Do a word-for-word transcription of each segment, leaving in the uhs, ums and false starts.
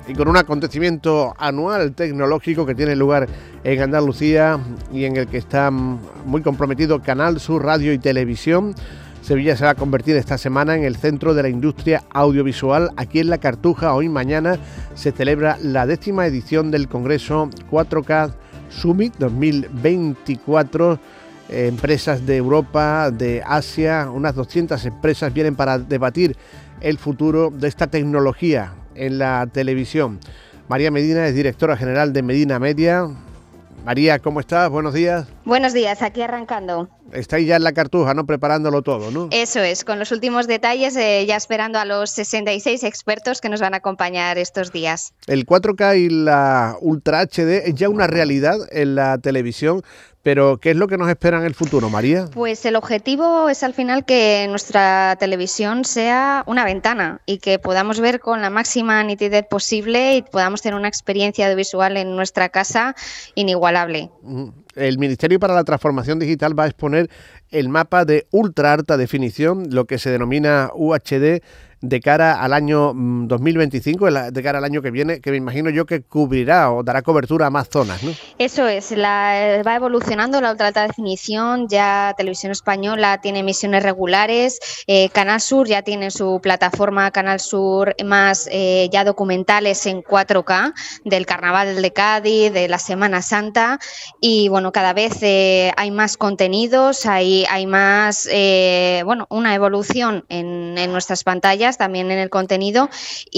y con un acontecimiento anual tecnológico que tiene lugar en Andalucía y en el que está muy comprometido Canal Sur Radio y Televisión. Sevilla se va a convertir esta semana en el centro de la industria audiovisual. Aquí en La Cartuja, hoy y mañana, se celebra la décima edición del Congreso cuatro K Summit dos mil veinticuatro. Eh, empresas de Europa, de Asia, unas doscientas empresas vienen para debatir el futuro de esta tecnología en la televisión. María Medina es directora general de Medina Media. María, ¿cómo estás? Buenos días. Buenos días, aquí arrancando. Estáis ya en La Cartuja, ¿no? Preparándolo todo, ¿no? Eso es, con los últimos detalles, eh, ya esperando a los sesenta y seis expertos que nos van a acompañar estos días. El cuatro K y la Ultra H D es ya una realidad en la televisión, pero ¿qué es lo que nos espera en el futuro, María? Pues el objetivo es al final que nuestra televisión sea una ventana y que podamos ver con la máxima nitidez posible y podamos tener una experiencia audiovisual en nuestra casa inigualable. El Ministerio para la Transformación Digital va a exponer el mapa de ultra alta definición, lo que se denomina U H D, de cara al año dos mil veinticinco, de cara al año que viene, que me imagino yo que cubrirá o dará cobertura a más zonas, ¿no? Eso es, la, va evolucionando la ultra alta definición, ya Televisión Española tiene emisiones regulares, eh, Canal Sur ya tiene su plataforma Canal Sur más eh, ya documentales en cuatro K del Carnaval de Cádiz, de la Semana Santa, y bueno, cada vez eh, hay más contenidos, hay, hay más, eh, bueno, una evolución en, en nuestras pantallas, también en el contenido,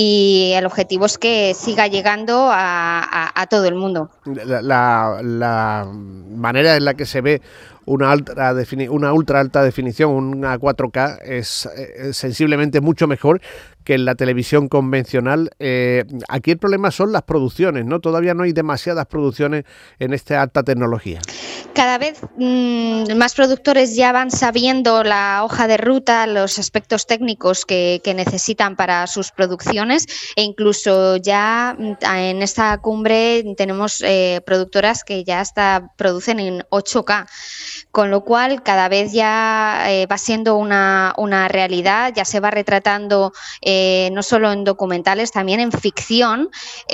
y el objetivo es que siga llegando a, a, a todo el mundo. La, la, la manera en la que se ve una ultra, una ultra alta definición, una cuatro K, es, es sensiblemente mucho mejor que en la televisión convencional. Eh, aquí el problema son las producciones, ¿no? Todavía no hay demasiadas producciones en esta alta tecnología. Cada vez mmm, más productores ya van sabiendo la hoja de ruta, los aspectos técnicos que, que necesitan para sus producciones, e incluso ya en esta cumbre tenemos eh, productoras que ya hasta producen en ocho K, con lo cual cada vez ya eh, va siendo una, una realidad, ya se va retratando eh, no solo en documentales, también en ficción,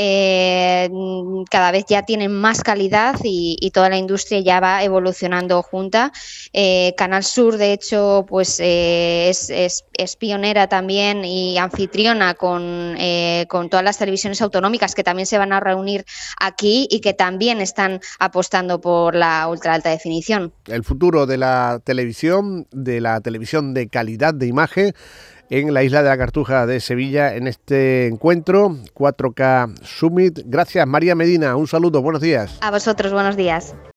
eh, cada vez ya tienen más calidad y, y toda la industria ya va evolucionando junta. Eh, Canal Sur, de hecho, pues eh, es, es, es pionera también y anfitriona con, eh, con todas las televisiones autonómicas que también se van a reunir aquí y que también están apostando por la ultra alta definición. El futuro de la televisión, de la televisión de calidad de imagen en la isla de La Cartuja de Sevilla, en este encuentro cuatro K Summit. Gracias, María Medina. Un saludo, buenos días. A vosotros, buenos días.